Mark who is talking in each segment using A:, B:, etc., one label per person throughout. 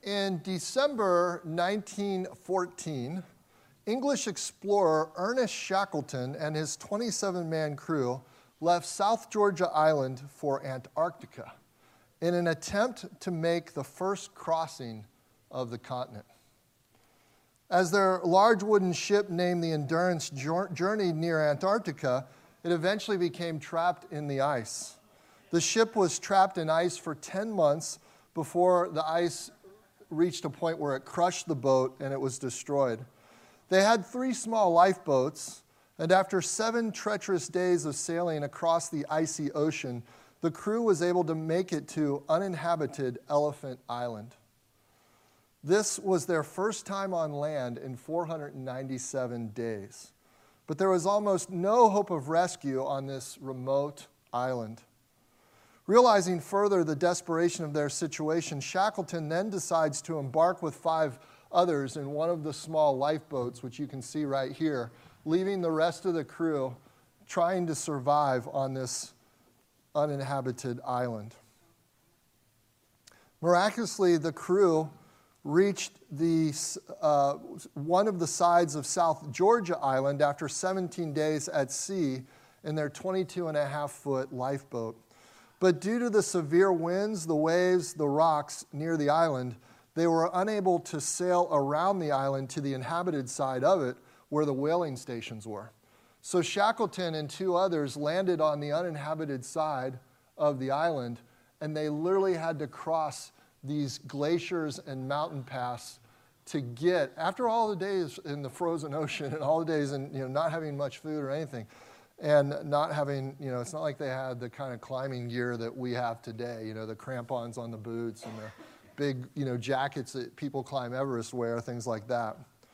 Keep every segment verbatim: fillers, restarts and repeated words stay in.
A: In December nineteen fourteen, English explorer Ernest Shackleton and his twenty-seven man crew left South Georgia Island for Antarctica in an attempt to make the first crossing of the continent. As their large wooden ship named the Endurance journeyed near Antarctica, it eventually became trapped in the ice. The ship was trapped in ice for ten months before the ice reached a point where it crushed the boat and it was destroyed. They had three small lifeboats, and after seven treacherous days of sailing across the icy ocean, the crew was able to make it to uninhabited Elephant Island. This was their first time on land in four hundred ninety-seven days. But there was almost no hope of rescue on this remote island. Realizing further the desperation of their situation, Shackleton then decides to embark with five others in one of the small lifeboats, which you can see right here, leaving the rest of the crew trying to survive on this uninhabited island. Miraculously, the crew reached the, uh, one of the sides of South Georgia Island after seventeen days at sea in their twenty-two and a half foot lifeboat. But due to the severe winds, the waves, the rocks near the island, they were unable to sail around the island to the inhabited side of it where the whaling stations were. So Shackleton and two others landed on the uninhabited side of the island, and they literally had to cross these glaciers and mountain paths to get, after all the days in the frozen ocean and all the days in, you know, not having much food or anything, and not having, you know, it's not like they had the kind of climbing gear that we have today, you know, the crampons on the boots and the big, you know, jackets that people climb Everest wear, things like that.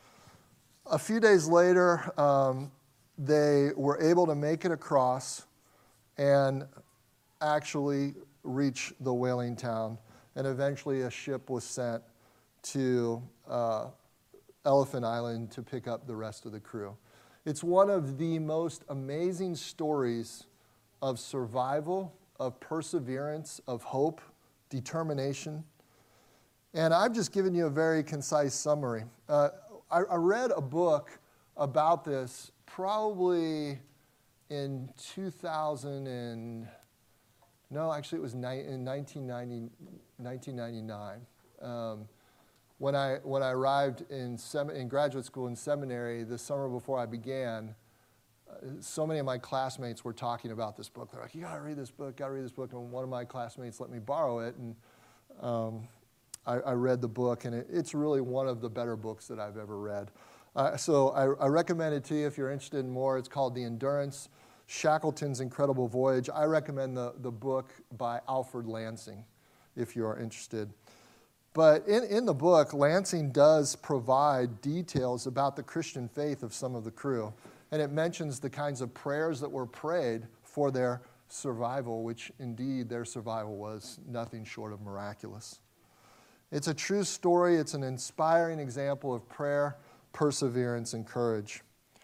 A: A few days later, um, they were able to make it across and actually reach the whaling town. And eventually a ship was sent to uh, Elephant Island to pick up the rest of the crew. It's one of the most amazing stories of survival, of perseverance, of hope, determination. And I've just given you a very concise summary. Uh, I, I read a book about this probably in two thousand and, no, actually it was ni- in nineteen ninety, nineteen ninety-nine. Um, when I when I arrived in, sem- in graduate school and seminary the summer before I began, uh, so many of my classmates were talking about this book. They're like, you gotta read this book, gotta read this book. And one of my classmates let me borrow it, and um, I, I read the book, and it, it's really one of the better books that I've ever read. Uh, so I, I recommend it to you if you're interested in more. It's called The Endurance, Shackleton's Incredible Voyage. I recommend the, the book by Alfred Lansing if you are interested. But in, in the book, Lansing does provide details about the Christian faith of some of the crew. And it mentions the kinds of prayers that were prayed for their survival, which indeed their survival was nothing short of miraculous. It's a true story. It's an inspiring example of prayer, perseverance, and courage.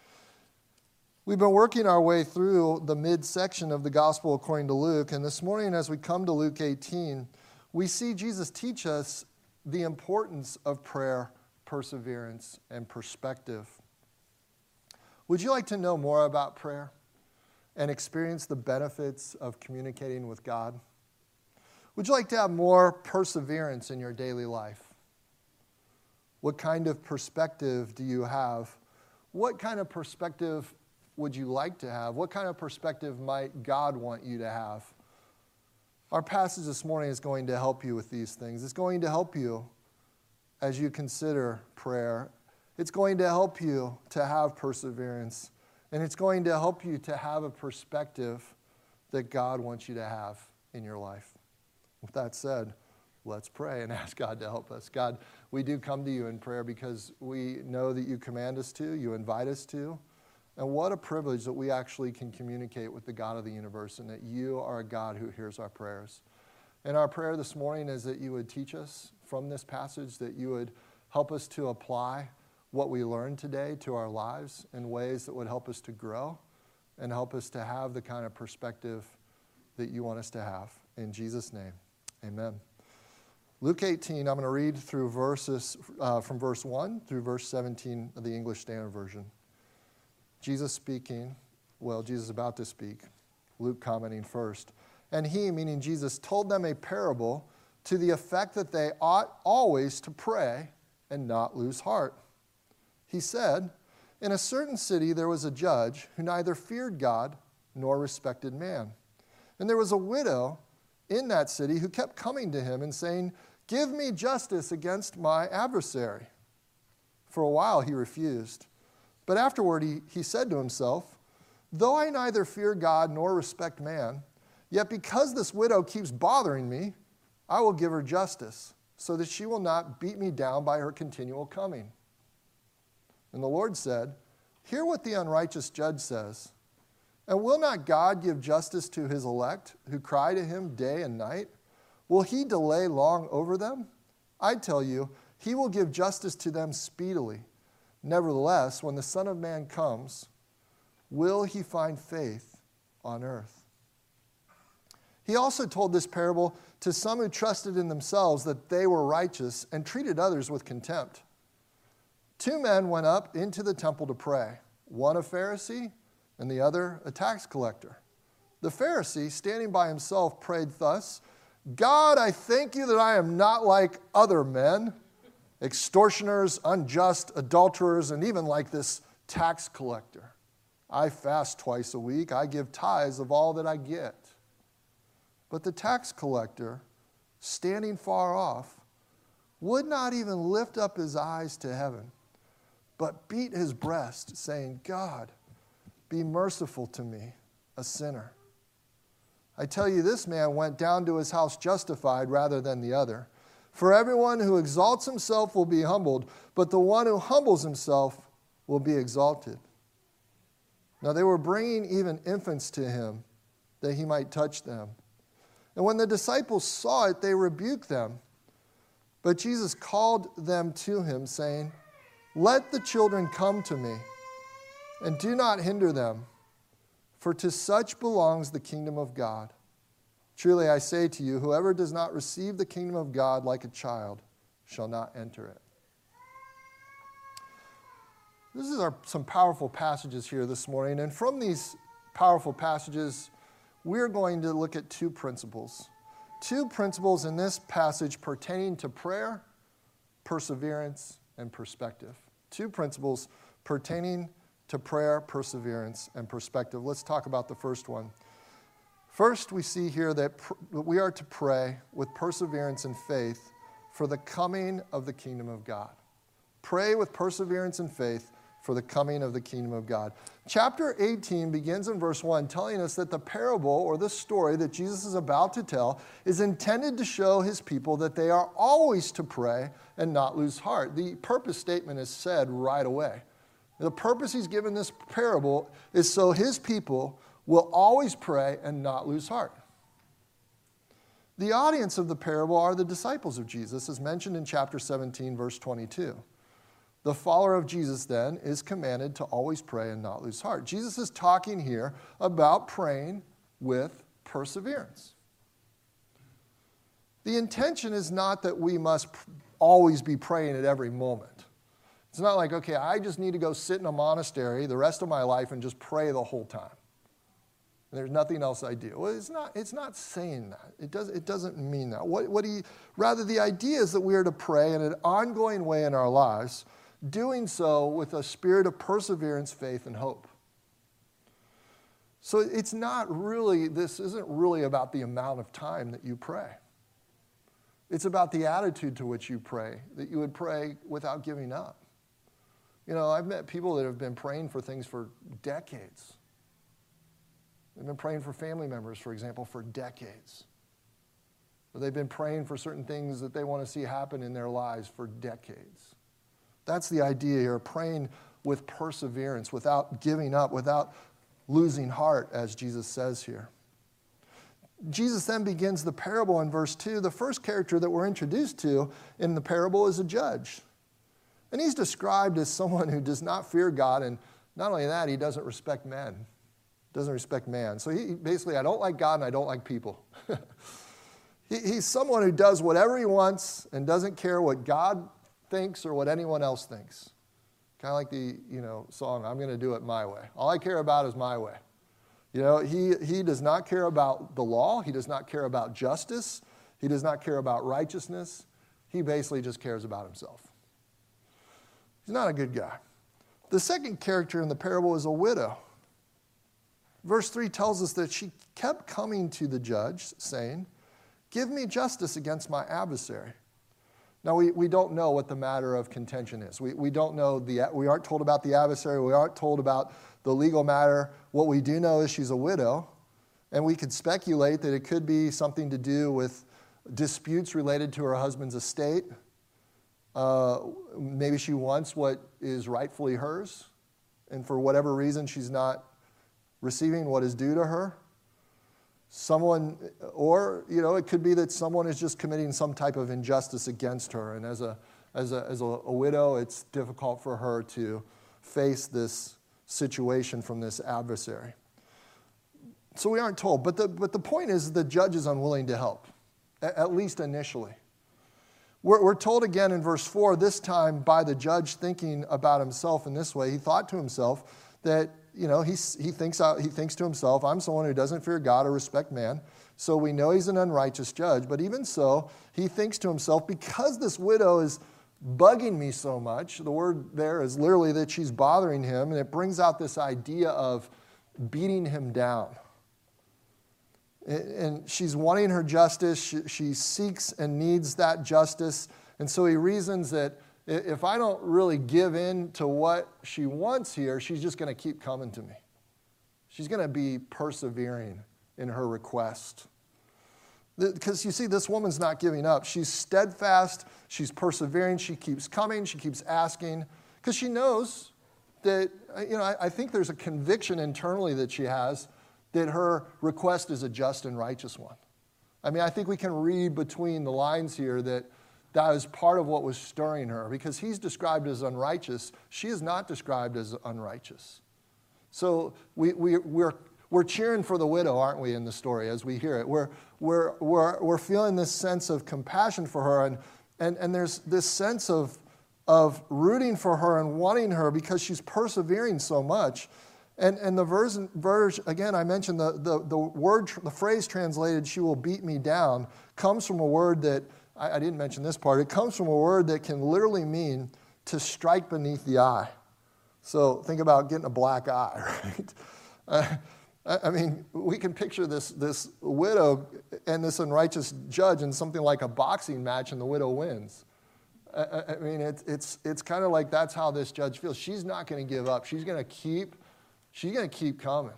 A: We've been working our way through the midsection of the Gospel according to Luke, and this morning as we come to Luke eighteen, we see Jesus teach us the importance of prayer, perseverance, and perspective. Would you like to know more about prayer and experience the benefits of communicating with God? Would you like to have more perseverance in your daily life? What kind of perspective do you have? What kind of perspective would you like to have? What kind of perspective might God want you to have? Our passage this morning is going to help you with these things. It's going to help you as you consider prayer. It's going to help you to have perseverance. And it's going to help you to have a perspective that God wants you to have in your life. With that said, let's pray and ask God to help us. God, we do come to you in prayer because we know that you command us to, you invite us to. And what a privilege that we actually can communicate with the God of the universe and that you are a God who hears our prayers. And our prayer this morning is that you would teach us from this passage, that you would help us to apply what we learned today to our lives in ways that would help us to grow and help us to have the kind of perspective that you want us to have. In Jesus' name, amen. Luke eighteen, I'm going to read through verses uh, from verse one through verse seventeen of the English Standard Version. Jesus speaking, well, Jesus is about to speak. Luke commenting first. And he, meaning Jesus, told them a parable to the effect that they ought always to pray and not lose heart. He said, in a certain city there was a judge who neither feared God nor respected man. And there was a widow in that city who kept coming to him and saying, give me justice against my adversary. For a while he refused. But afterward he, he said to himself, though I neither fear God nor respect man, yet because this widow keeps bothering me, I will give her justice, so that she will not beat me down by her continual coming. And the Lord said, hear what the unrighteous judge says. And will not God give justice to his elect, who cry to him day and night? Will he delay long over them? I tell you, he will give justice to them speedily. Nevertheless, when the Son of Man comes, will he find faith on earth? He also told this parable to some who trusted in themselves that they were righteous and treated others with contempt. Two men went up into the temple to pray, one a Pharisee and the other a tax collector. The Pharisee, standing by himself, prayed thus, God, I thank you that I am not like other men, extortioners, unjust, adulterers, and even like this tax collector. I fast twice a week. I give tithes of all that I get. But the tax collector, standing far off, would not even lift up his eyes to heaven, but beat his breast, saying, God, be merciful to me, a sinner. I tell you, this man went down to his house justified rather than the other. For everyone who exalts himself will be humbled, but the one who humbles himself will be exalted. Now they were bringing even infants to him, that he might touch them. And when the disciples saw it, they rebuked them. But Jesus called them to him, saying, let the children come to me, and do not hinder them, for to such belongs the kingdom of God. Truly I say to you, whoever does not receive the kingdom of God like a child shall not enter it. This is our, some powerful passages here this morning, and from these powerful passages, we're going to look at two principles. Two principles in this passage pertaining to prayer, perseverance, and perspective. Two principles pertaining to prayer, perseverance, and perspective. Let's talk about the first one. First, we see here that pr- we are to pray with perseverance and faith for the coming of the kingdom of God. Pray with perseverance and faith for the coming of the kingdom of God. Chapter eighteen begins in verse one, telling us that the parable or the story that Jesus is about to tell is intended to show his people that they are always to pray and not lose heart. The purpose statement is said right away. The purpose he's given this parable is so his people will always pray and not lose heart. The audience of the parable are the disciples of Jesus, as mentioned in chapter seventeen, verse twenty-two. The follower of Jesus, then, is commanded to always pray and not lose heart. Jesus is talking here about praying with perseverance. The intention is not that we must always be praying at every moment. It's not like, okay, I just need to go sit in a monastery the rest of my life and just pray the whole time. And there's nothing else I do. Well, it's not, it's not saying that. It, does, it doesn't mean that. What, what he, rather, the idea is that we are to pray in an ongoing way in our lives, doing so with a spirit of perseverance, faith, and hope. So it's not really, this isn't really about the amount of time that you pray. It's about the attitude to which you pray, that you would pray without giving up. You know, I've met people that have been praying for things for decades. They've been praying for family members, for example, for decades. Or they've been praying for certain things that they want to see happen in their lives for decades. That's the idea here, praying with perseverance, without giving up, without losing heart, as Jesus says here. Jesus then begins the parable in verse two. The first character that we're introduced to in the parable is a judge. And he's described as someone who does not fear God, and not only that, he doesn't respect men. Doesn't respect man. So he basically, I don't like God and I don't like people. He, he's someone who does whatever he wants and doesn't care what God thinks or what anyone else thinks. Kind of like the, you know, song, I'm going to do it my way. All I care about is my way. You know, he, he does not care about the law. He does not care about justice. He does not care about righteousness. He basically just cares about himself. He's not a good guy. The second character in the parable is a widow. Verse three tells us that she kept coming to the judge, saying, give me justice against my adversary. Now, we, we don't know what the matter of contention is. We, we don't know, the, we aren't told about the adversary. We aren't told about the legal matter. What we do know is she's a widow, and we could speculate that it could be something to do with disputes related to her husband's estate. Uh, maybe she wants what is rightfully hers, and for whatever reason, she's not receiving what is due to her. Someone, or, you know, it could be that someone is just committing some type of injustice against her, and as a as a as a, a widow, it's difficult for her to face this situation from this adversary. So we aren't told, but the but the point is the judge is unwilling to help, at least initially. We're, we're told again in verse four, this time by the judge thinking about himself in this way. He thought to himself that, you know, he, he, thinks out, he thinks to himself, I'm someone who doesn't fear God or respect man, so we know he's an unrighteous judge. But even so, he thinks to himself, because this widow is bugging me so much, the word there is literally that she's bothering him, and it brings out this idea of beating him down. And she's wanting her justice. She, she seeks and needs that justice. And so he reasons that if I don't really give in to what she wants here, she's just going to keep coming to me. She's going to be persevering in her request. Because you see, this woman's not giving up. She's steadfast. She's persevering. She keeps coming. She keeps asking. Because she knows that, you know, I, I think there's a conviction internally that she has that her request is a just and righteous one. I mean, I think we can read between the lines here that that is part of what was stirring her, because he's described as unrighteous. She is not described as unrighteous. So we, we, we're, we're cheering for the widow, aren't we, in the story as we hear it? We're, we're, we're, we're feeling this sense of compassion for her, and, and, and there's this sense of, of rooting for her and wanting her because she's persevering so much. And, and the verse, verse, again, I mentioned the, the, the word, the phrase translated, she will beat me down, comes from a word that, I, I didn't mention this part, it comes from a word that can literally mean to strike beneath the eye. So think about getting a black eye, right? Uh, I mean, we can picture this, this widow and this unrighteous judge in something like a boxing match, and the widow wins. I, I mean, it, it's, it's kind of like that's how this judge feels. She's not going to give up. She's going to keep She's going to keep coming.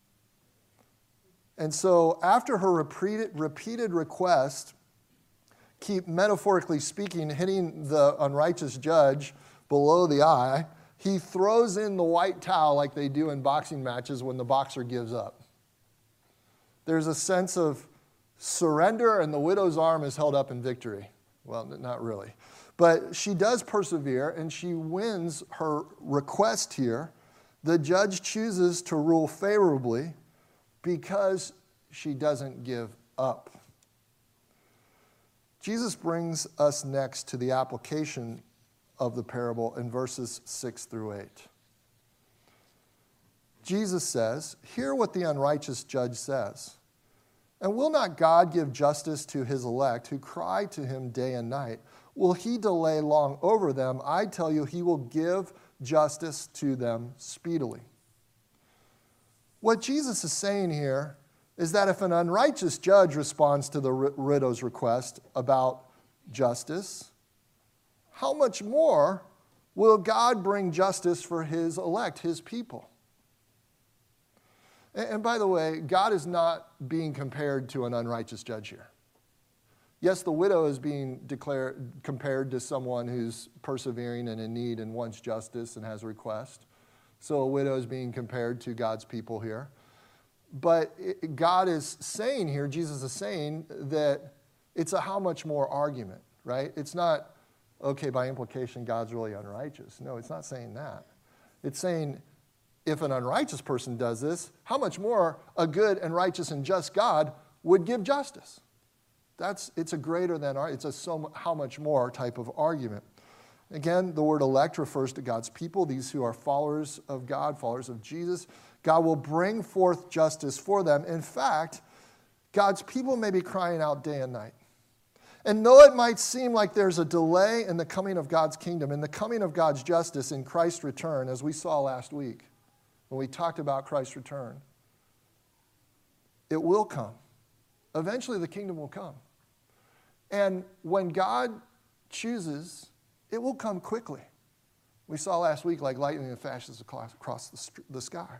A: And so after her repeated, repeated request, keep, metaphorically speaking, hitting the unrighteous judge below the eye, he throws in the white towel like they do in boxing matches when the boxer gives up. There's a sense of surrender, and the widow's arm is held up in victory. Well, not really. But she does persevere, and she wins her request here. The judge chooses to rule favorably because she doesn't give up. Jesus brings us next to the application of the parable in verses six through eight. Jesus says, hear what the unrighteous judge says. And will not God give justice to his elect who cry to him day and night? Will he delay long over them? I tell you, he will give justice to them speedily. What Jesus is saying here is that if an unrighteous judge responds to the widow's request about justice, how much more will God bring justice for his elect, his people? And by the way, God is not being compared to an unrighteous judge here. Yes, the widow is being declared, compared to someone who's persevering and in need and wants justice and has a request. So a widow is being compared to God's people here. But it, God is saying here, Jesus is saying that it's a how much more argument, right? It's not, okay, by implication, God's really unrighteous. No, it's not saying that. It's saying if an unrighteous person does this, how much more a good and righteous and just God would give justice. That's, it's a greater than, it's a so how much more type of argument. Again, the word elect refers to God's people, these who are followers of God, followers of Jesus. God will bring forth justice for them. In fact, God's people may be crying out day and night. And though it might seem like there's a delay in the coming of God's kingdom, in the coming of God's justice in Christ's return, as we saw last week when we talked about Christ's return, it will come. Eventually the kingdom will come. And when God chooses, it will come quickly. We saw last week like lightning that flashes across the sky.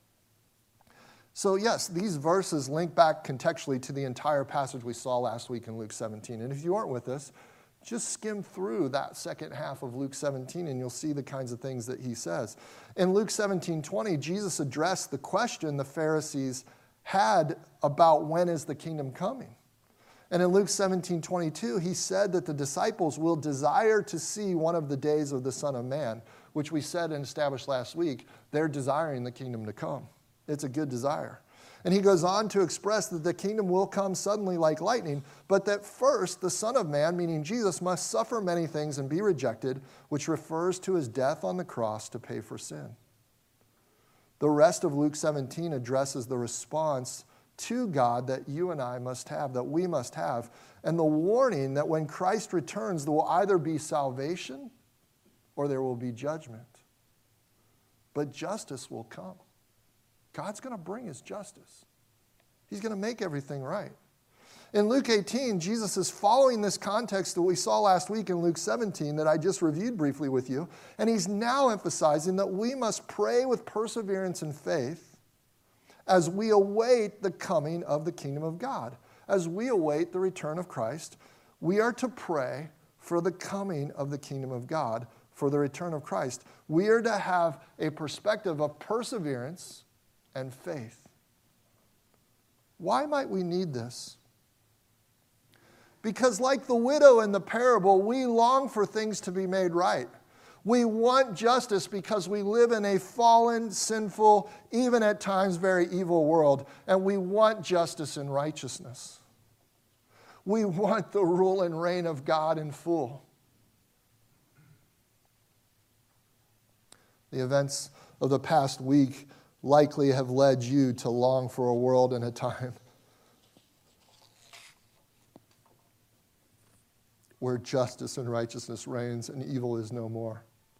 A: So yes, these verses link back contextually to the entire passage we saw last week in Luke seventeen. And if you aren't with us, just skim through that second half of Luke seventeen and you'll see the kinds of things that he says. In Luke seventeen twenty, Jesus addressed the question the Pharisees had about when is the kingdom coming. And in Luke seventeen twenty-two, he said that the disciples will desire to see one of the days of the Son of Man, which we said and established last week. They're desiring the kingdom to come. It's a good desire. And he goes on to express that the kingdom will come suddenly like lightning, but that first the Son of Man, meaning Jesus, must suffer many things and be rejected, which refers to his death on the cross to pay for sin. The rest of Luke seventeen addresses the response to God that you and I must have, that we must have, and the warning that when Christ returns, there will either be salvation or there will be judgment. But justice will come. God's going to bring his justice. He's going to make everything right. In Luke eighteen, Jesus is following this context that we saw last week in Luke seventeen that I just reviewed briefly with you, and he's now emphasizing that we must pray with perseverance and faith as we await the coming of the kingdom of God. As we await the return of Christ, we are to pray for the coming of the kingdom of God, for the return of Christ. We are to have a perspective of perseverance and faith. Why might we need this? Because like the widow in the parable, we long for things to be made right. We want justice because we live in a fallen, sinful, even at times very evil world, and we want justice and righteousness. We want the rule and reign of God in full. The events of the past week likely have led you to long for a world and a time where justice and righteousness reigns and evil is no more.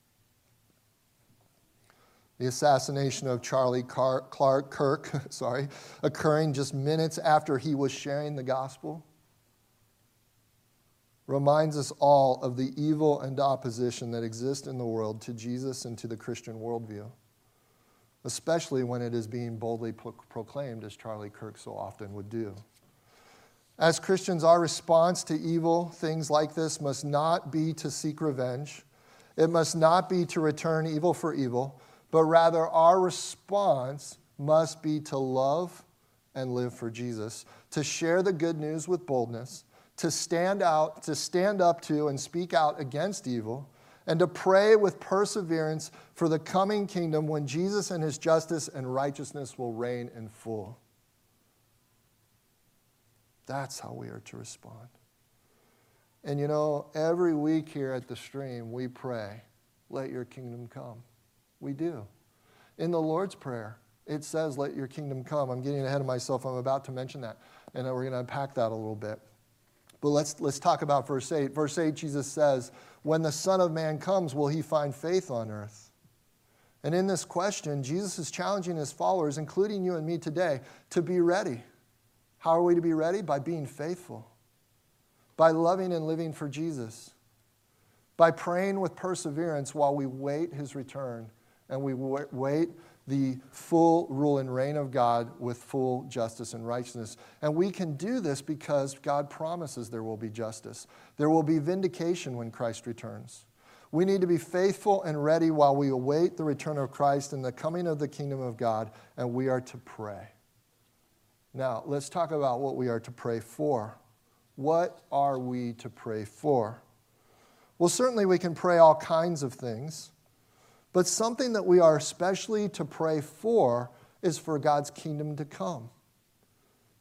A: The assassination of Charlie Clark Kirk, sorry, occurring just minutes after he was sharing the gospel, reminds us all of the evil and opposition that exist in the world to Jesus and to the Christian worldview, especially when it is being boldly pro- proclaimed, as Charlie Kirk so often would do. As Christians, our response to evil things like this must not be to seek revenge. It must not be to return evil for evil, but rather our response must be to love and live for Jesus, to share the good news with boldness, to stand out, to stand up to and speak out against evil, and to pray with perseverance for the coming kingdom when Jesus and his justice and righteousness will reign in full. That's how we are to respond. And you know, every week here at the Stream, we pray, let your kingdom come. We do. In the Lord's Prayer, it says, let your kingdom come. I'm getting ahead of myself. I'm about to mention that, and we're going to unpack that a little bit. But let's, let's talk about verse eight. Verse eight, Jesus says, when the Son of Man comes, will he find faith on earth? And in this question, Jesus is challenging his followers, including you and me today, to be ready. How are we to be ready? By being faithful, by loving and living for Jesus, by praying with perseverance while we wait his return and we wait the full rule and reign of God with full justice and righteousness. And we can do this because God promises there will be justice. There will be vindication when Christ returns. We need to be faithful and ready while we await the return of Christ and the coming of the kingdom of God, and we are to pray. Now, let's talk about what we are to pray for. What are we to pray for? Well, certainly we can pray all kinds of things, but something that we are especially to pray for is for God's kingdom to come.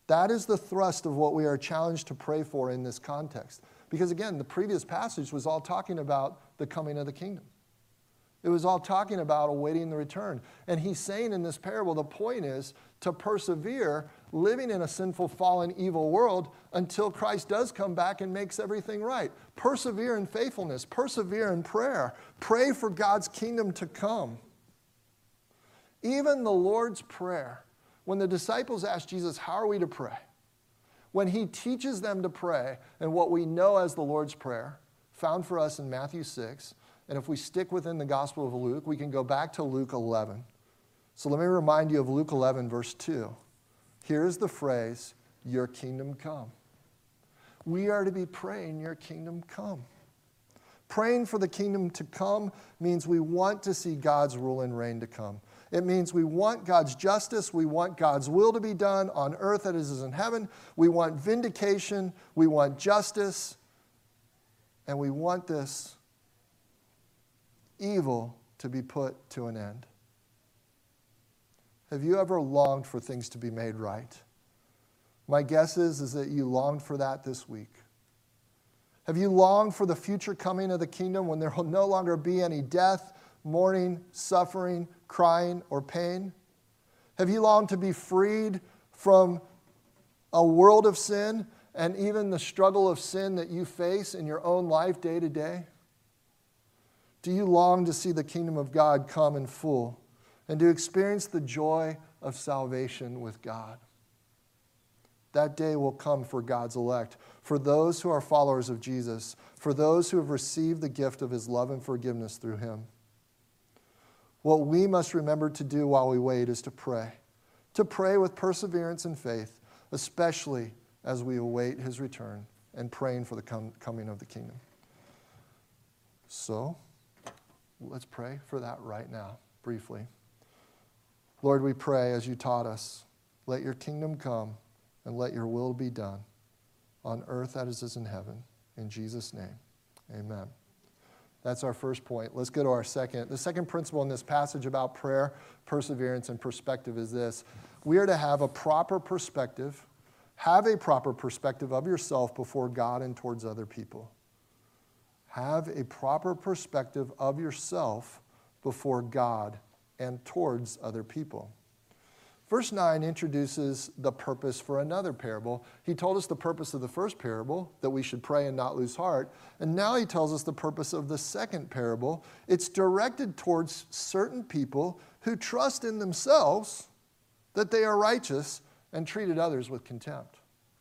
A: That is the thrust of what we are challenged to pray for in this context. Because again, the previous passage was all talking about the coming of the kingdom. It was all talking about awaiting the return. And he's saying in this parable, the point is to persevere living in a sinful, fallen, evil world until Christ does come back and makes everything right. Persevere in faithfulness. Persevere in prayer. Pray for God's kingdom to come. Even the Lord's Prayer, when the disciples asked Jesus, how are we to pray? When he teaches them to pray, and what we know as the Lord's Prayer, found for us in Matthew six, and if we stick within the Gospel of Luke, we can go back to Luke eleven. So let me remind you of Luke eleven, verse two. Here's the phrase, your kingdom come. We are to be praying, your kingdom come. Praying for the kingdom to come means we want to see God's rule and reign to come. It means we want God's justice. We want God's will to be done on earth as it is in heaven. We want vindication. We want justice. And we want this evil to be put to an end. Have you ever longed for things to be made right? My guess is, is that you longed for that this week. Have you longed for the future coming of the kingdom when there will no longer be any death, mourning, suffering, crying, or pain? Have you longed to be freed from a world of sin and even the struggle of sin that you face in your own life day to day? Do you long to see the kingdom of God come in full and to experience the joy of salvation with God? That day will come for God's elect, for those who are followers of Jesus, for those who have received the gift of his love and forgiveness through him. What we must remember to do while we wait is to pray, to pray with perseverance and faith, especially as we await his return and praying for the com- coming of the kingdom. So, let's pray for that right now, briefly. Lord, we pray as you taught us, let your kingdom come and let your will be done on earth as it is in heaven. In Jesus' name, amen. That's our first point. Let's go to our second. The second principle in this passage about prayer, perseverance, and perspective is this. We are to have a proper perspective, have a proper perspective of yourself before God and towards other people. Have a proper perspective of yourself before God and towards other people. Verse nine introduces the purpose for another parable. He told us the purpose of the first parable, that we should pray and not lose heart. And now he tells us the purpose of the second parable. It's directed towards certain people who trust in themselves that they are righteous and treated others with contempt.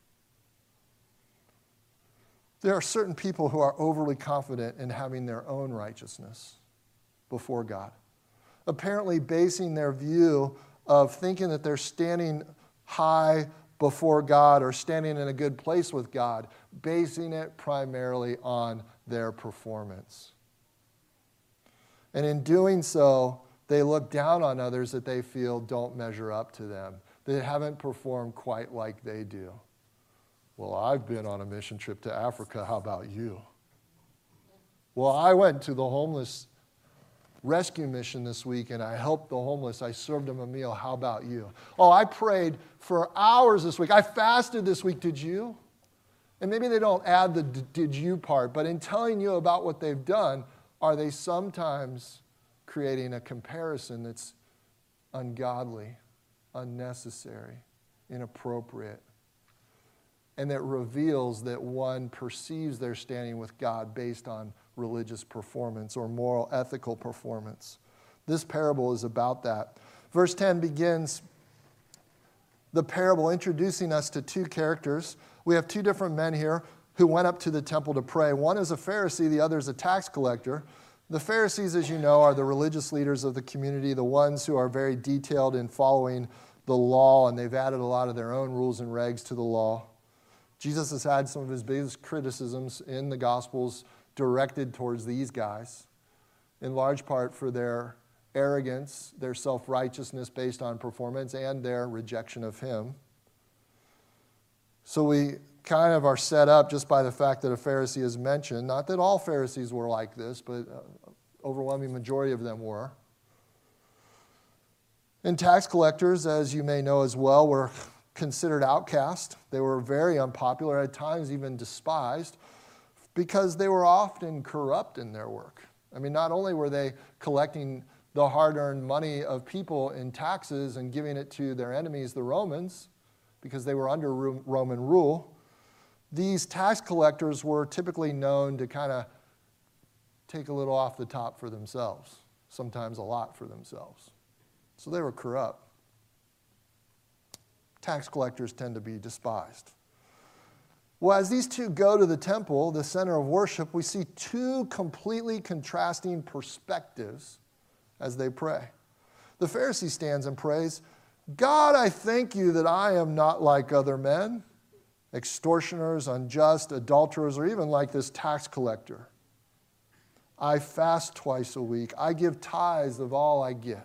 A: There are certain people who are overly confident in having their own righteousness before God, apparently basing their view of thinking that they're standing high before God or standing in a good place with God, basing it primarily on their performance. And in doing so, they look down on others that they feel don't measure up to them, that haven't performed quite like they do. Well, I've been on a mission trip to Africa. How about you? Well, I went to the homeless rescue mission this week, and I helped the homeless. I served them a meal. How about you? Oh, I prayed for hours this week. I fasted this week. Did you? And maybe they don't add the did you part, but in telling you about what they've done, are they sometimes creating a comparison that's ungodly, unnecessary, inappropriate, and that reveals that one perceives their standing with God based on religious performance or moral, ethical performance. This parable is about that. Verse ten begins the parable introducing us to two characters. We have two different men here who went up to the temple to pray. One is a Pharisee, the other is a tax collector. The Pharisees, as you know, are the religious leaders of the community, the ones who are very detailed in following the law, and they've added a lot of their own rules and regs to the law. Jesus has had some of his biggest criticisms in the Gospels directed towards these guys, in large part for their arrogance, their self-righteousness based on performance, and their rejection of him. So we kind of are set up just by the fact that a Pharisee is mentioned. Not that all Pharisees were like this, but an overwhelming majority of them were. And tax collectors, as you may know as well, were considered outcast. They were very unpopular, at times even despised, because they were often corrupt in their work. I mean, not only were they collecting the hard-earned money of people in taxes and giving it to their enemies, the Romans, because they were under Roman rule, these tax collectors were typically known to kind of take a little off the top for themselves, sometimes a lot for themselves. So they were corrupt. Tax collectors tend to be despised. Well, as these two go to the temple, the center of worship, we see two completely contrasting perspectives as they pray. The Pharisee stands and prays, God, I thank you that I am not like other men, extortioners, unjust, adulterers, or even like this tax collector. I fast twice a week. I give tithes of all I get.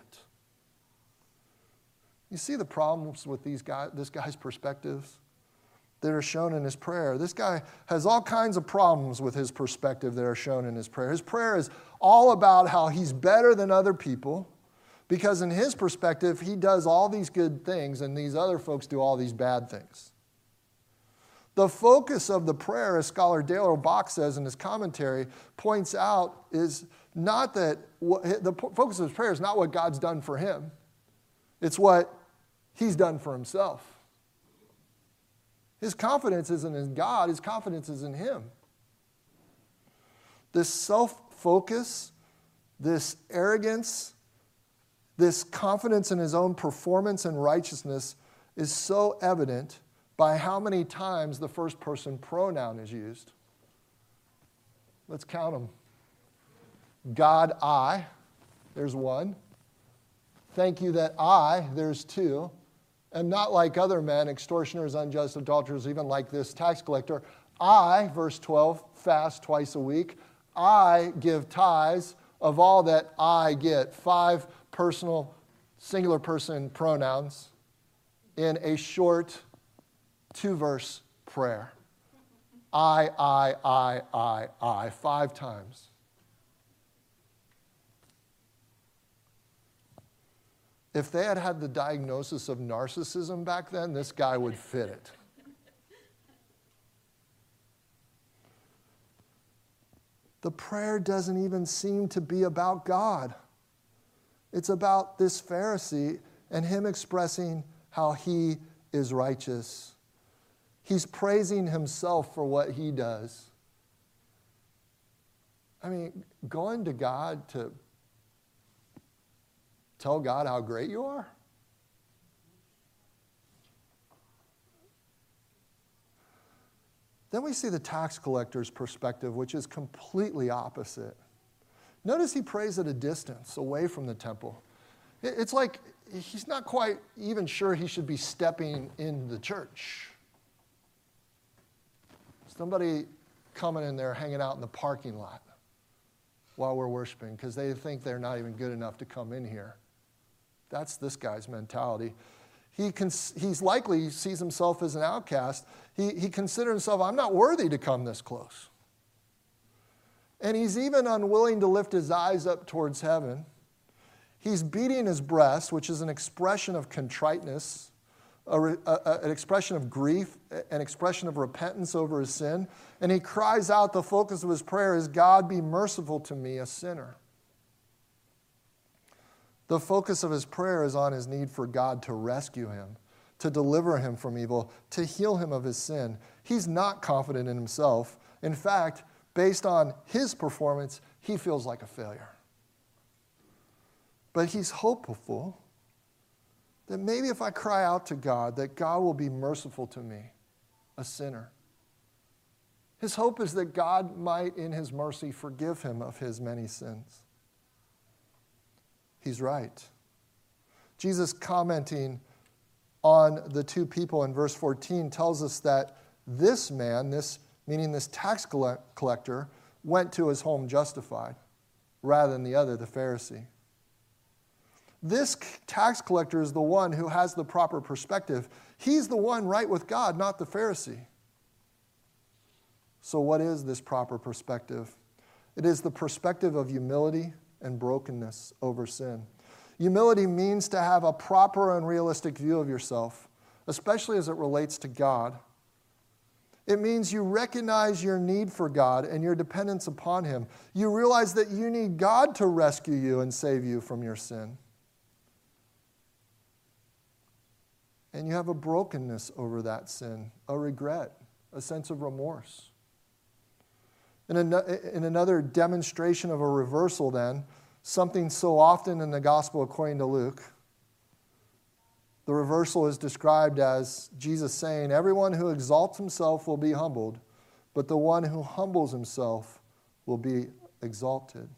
A: You see the problems with these guys, this guy's perspectives that are shown in his prayer. This guy has all kinds of problems with his perspective that are shown in his prayer. His prayer is all about how he's better than other people because in his perspective, he does all these good things and these other folks do all these bad things. The focus of the prayer, as scholar Dale Bach says in his commentary, points out is not that, the focus of his prayer is not what God's done for him. It's what he's done for himself. His confidence isn't in God, his confidence is in him. This self-focus, this arrogance, this confidence in his own performance and righteousness is so evident by how many times the first person pronoun is used. Let's count them. God, I, there's one. Thank you that I, there's two. Am not like other men, extortioners, unjust, adulterers, even like this tax collector. I, verse twelve, fast twice a week. I give tithes of all that I get. Five personal, singular person pronouns in a short two-verse prayer. I, I, I, I, I, five times. If they had had the diagnosis of narcissism back then, this guy would fit it. The prayer doesn't even seem to be about God. It's about this Pharisee and him expressing how he is righteous. He's praising himself for what he does. I mean, going to God to tell God how great you are? Then we see the tax collector's perspective, which is completely opposite. Notice he prays at a distance, away from the temple. It's like he's not quite even sure he should be stepping in the church. Somebody coming in there, hanging out in the parking lot while we're worshiping because they think they're not even good enough to come in here. That's this guy's mentality. He cons- he's likely sees himself as an outcast. He, he considers himself, I'm not worthy to come this close. And he's even unwilling to lift his eyes up towards heaven. He's beating his breast, which is an expression of contriteness, a, a, an expression of grief, an expression of repentance over his sin. And he cries out, the focus of his prayer is, God, be merciful to me, a sinner. The focus of his prayer is on his need for God to rescue him, to deliver him from evil, to heal him of his sin. He's not confident in himself. In fact, based on his performance, he feels like a failure. But he's hopeful that maybe if I cry out to God, that God will be merciful to me, a sinner. His hope is that God might, in his mercy, forgive him of his many sins. He's right. Jesus, commenting on the two people in verse fourteen, tells us that this man, this meaning this tax collector, went to his home justified, rather than the other, the Pharisee. This tax collector is the one who has the proper perspective. He's the one right with God, not the Pharisee. So what is this proper perspective? It is the perspective of humility and brokenness over sin. Humility means to have a proper and realistic view of yourself, especially as it relates to God. It means you recognize your need for God and your dependence upon Him. You realize that you need God to rescue you and save you from your sin. And you have a brokenness over that sin, a regret, a sense of remorse. In, an, in another demonstration of a reversal then, something so often in the gospel according to Luke, the reversal is described as Jesus saying, everyone who exalts himself will be humbled, but the one who humbles himself will be exalted.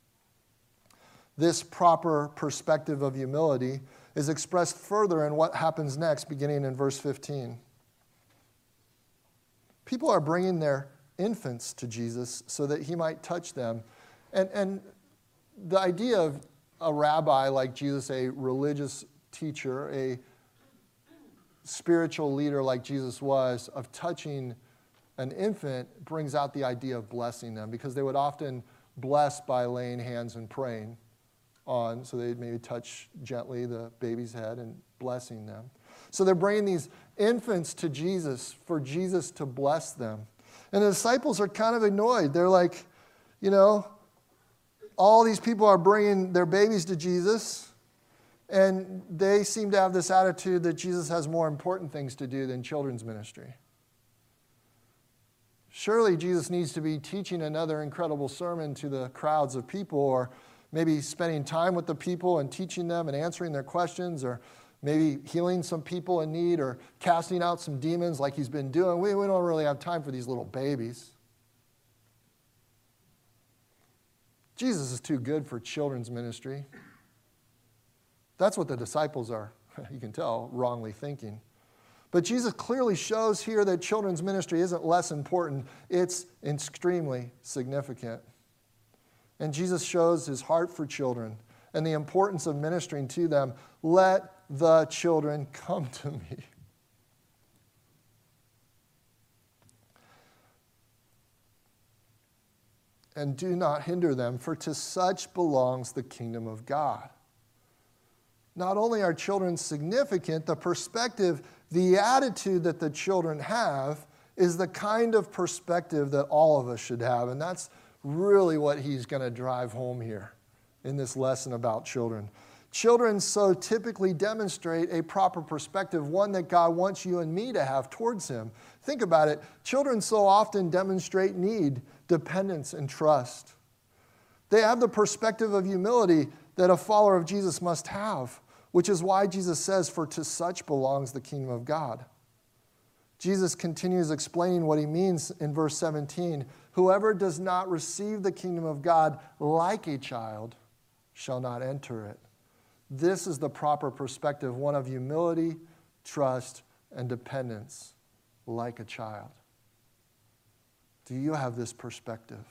A: This proper perspective of humility is expressed further in what happens next, beginning in verse fifteen. People are bringing their infants to Jesus so that he might touch them. And, and the idea of a rabbi like Jesus, a religious teacher, a spiritual leader like Jesus was, of touching an infant brings out the idea of blessing them, because they would often bless by laying hands and praying on, so they'd maybe touch gently the baby's head and blessing them. So they're bringing these infants to Jesus for Jesus to bless them. And the disciples are kind of annoyed. They're like, you know, all these people are bringing their babies to Jesus, and they seem to have this attitude that Jesus has more important things to do than children's ministry. Surely Jesus needs to be teaching another incredible sermon to the crowds of people, or maybe spending time with the people and teaching them and answering their questions, or maybe healing some people in need, or casting out some demons like he's been doing. We, we don't really have time for these little babies. Jesus is too good for children's ministry. That's what the disciples are, you can tell, wrongly thinking. But Jesus clearly shows here that children's ministry isn't less important. It's extremely significant. And Jesus shows his heart for children and the importance of ministering to them. Let the children come to me. And do not hinder them, for to such belongs the kingdom of God. Not only are children significant, the perspective, the attitude that the children have is the kind of perspective that all of us should have. And that's really what he's going to drive home here in this lesson about children. Children so typically demonstrate a proper perspective, one that God wants you and me to have towards him. Think about it. Children so often demonstrate need, dependence, and trust. They have the perspective of humility that a follower of Jesus must have, which is why Jesus says, for to such belongs the kingdom of God. Jesus continues explaining what he means in verse seventeen. Whoever does not receive the kingdom of God like a child shall not enter it. This is the proper perspective, one of humility, trust, and dependence, like a child. Do you have this perspective?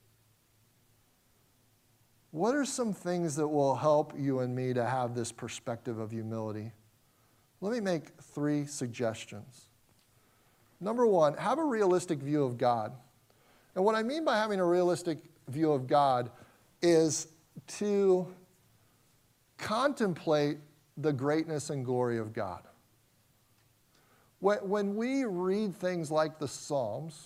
A: What are some things that will help you and me to have this perspective of humility? Let me make three suggestions. Number one, have a realistic view of God. And what I mean by having a realistic view of God is to contemplate the greatness and glory of God. When we read things like the Psalms,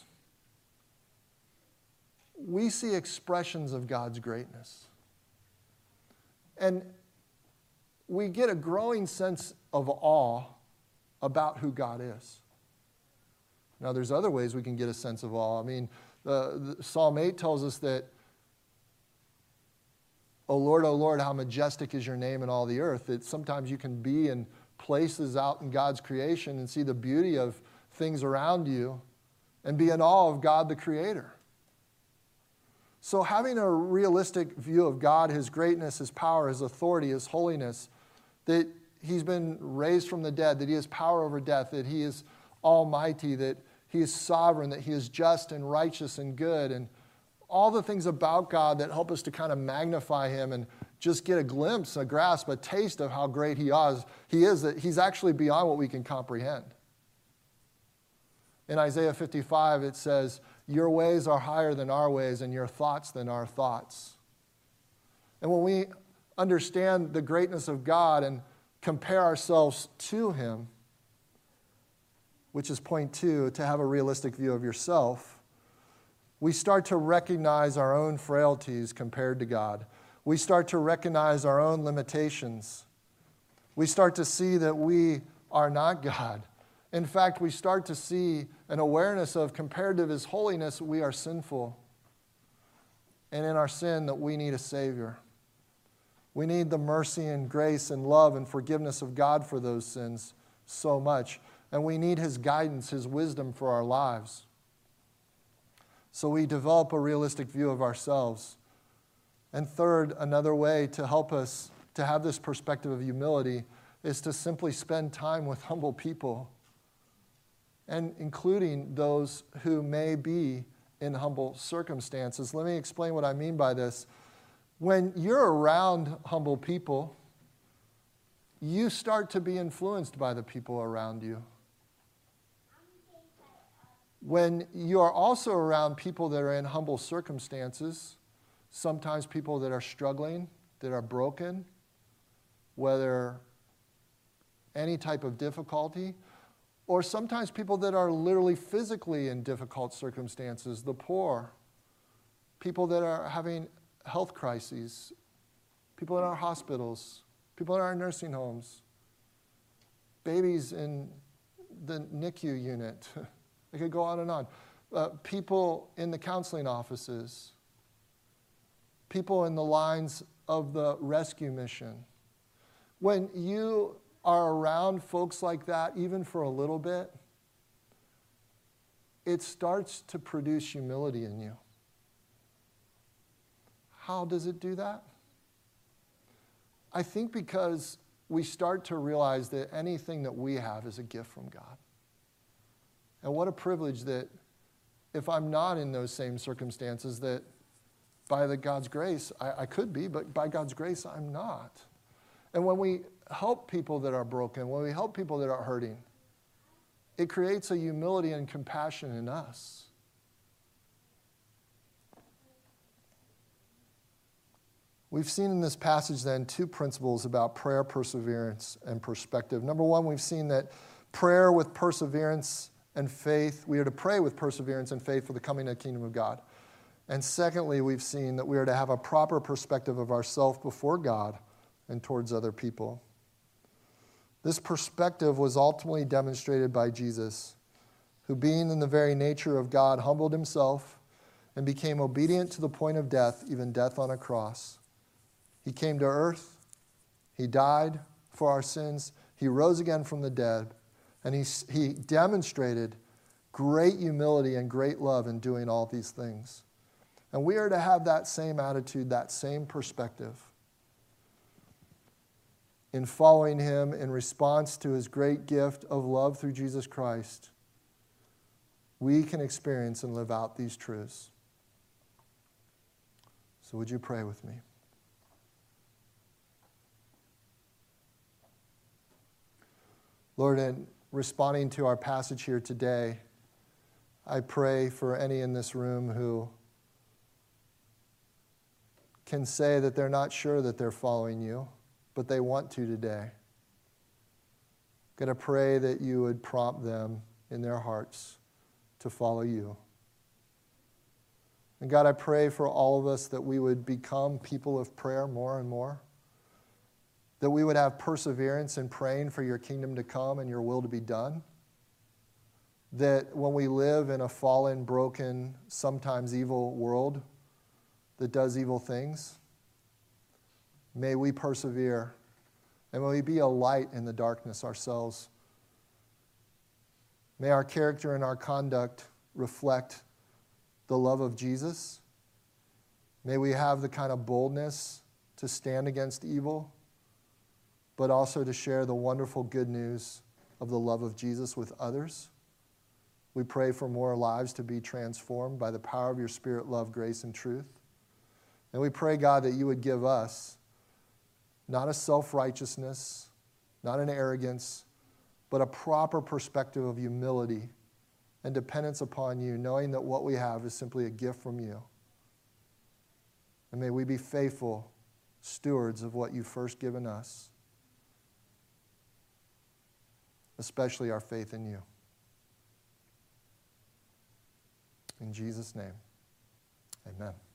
A: we see expressions of God's greatness. And we get a growing sense of awe about who God is. Now, there's other ways we can get a sense of awe. I mean, the, the Psalm eight tells us that, O Lord, O Lord, how majestic is your name in all the earth. That sometimes you can be in places out in God's creation and see the beauty of things around you and be in awe of God the Creator. So having a realistic view of God, his greatness, his power, his authority, his holiness, that he's been raised from the dead, that he has power over death, that he is almighty, that he is sovereign, that he is just and righteous and good, and all the things about God that help us to kind of magnify him and just get a glimpse, a grasp, a taste of how great he is, he is, that he's actually beyond what we can comprehend. In Isaiah fifty-five, it says, your ways are higher than our ways, and your thoughts than our thoughts. And when we understand the greatness of God and compare ourselves to him, which is point two, to have a realistic view of yourself, we start to recognize our own frailties compared to God. We start to recognize our own limitations. We start to see that we are not God. In fact, we start to see an awareness of, compared to His holiness, we are sinful. And in our sin, that we need a Savior. We need the mercy and grace and love and forgiveness of God for those sins so much. And we need His guidance, His wisdom for our lives. So we develop a realistic view of ourselves. And third, another way to help us to have this perspective of humility is to simply spend time with humble people, and including those who may be in humble circumstances. Let me explain what I mean by this. When you're around humble people, you start to be influenced by the people around you. When you are also around people that are in humble circumstances, sometimes people that are struggling, that are broken, whether any type of difficulty, or sometimes people that are literally physically in difficult circumstances, the poor, people that are having health crises, people in our hospitals, people in our nursing homes, babies in the N I C U unit. I could go on and on. Uh, people in the counseling offices, people in the lines of the rescue mission. When you are around folks like that, even for a little bit, it starts to produce humility in you. How does it do that? I think because we start to realize that anything that we have is a gift from God. And what a privilege that if I'm not in those same circumstances, that by the God's grace, I, I could be, but by God's grace, I'm not. And when we help people that are broken, when we help people that are hurting, it creates a humility and compassion in us. We've seen in this passage then two principles about prayer, perseverance, and perspective. Number one, we've seen that prayer with perseverance and faith, we are to pray with perseverance and faith for the coming of the kingdom of God. And secondly, we've seen that we are to have a proper perspective of ourselves before God and towards other people. This perspective was ultimately demonstrated by Jesus, who being in the very nature of God, humbled himself and became obedient to the point of death, even death on a cross. He came to earth, he died for our sins, he rose again from the dead, and he, he demonstrated great humility and great love in doing all these things. And we are to have that same attitude, that same perspective in following him in response to his great gift of love through Jesus Christ. We can experience and live out these truths. So would you pray with me? Lord, in responding to our passage here today, I pray for any in this room who can say that they're not sure that they're following you, but they want to today. God, I pray that you would prompt them in their hearts to follow you. And God, I pray for all of us that we would become people of prayer more and more, that we would have perseverance in praying for your kingdom to come and your will to be done, that when we live in a fallen, broken, sometimes evil world that does evil things, may we persevere, and may we be a light in the darkness ourselves. May our character and our conduct reflect the love of Jesus. May we have the kind of boldness to stand against evil, but also to share the wonderful good news of the love of Jesus with others. We pray for more lives to be transformed by the power of your Spirit, love, grace, and truth. And we pray, God, that you would give us not a self-righteousness, not an arrogance, but a proper perspective of humility and dependence upon you, knowing that what we have is simply a gift from you. And may we be faithful stewards of what you've first given us, especially our faith in you. In Jesus' name, amen.